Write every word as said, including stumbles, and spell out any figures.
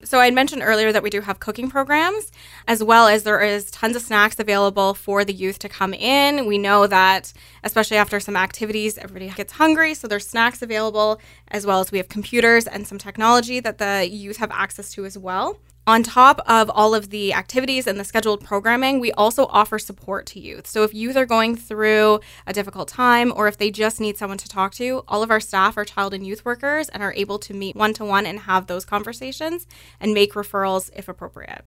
So I mentioned earlier that we do have cooking programs, as well as there is tons of snacks available for the youth to come in. We know that, especially after some activities, everybody gets hungry, so there's snacks available, as well as we have computers and some technology that the youth have access to as well. On top of all of the activities and the scheduled programming, we also offer support to youth. So if youth are going through a difficult time or if they just need someone to talk to, all of our staff are child and youth workers and are able to meet one-to-one and have those conversations and make referrals if appropriate.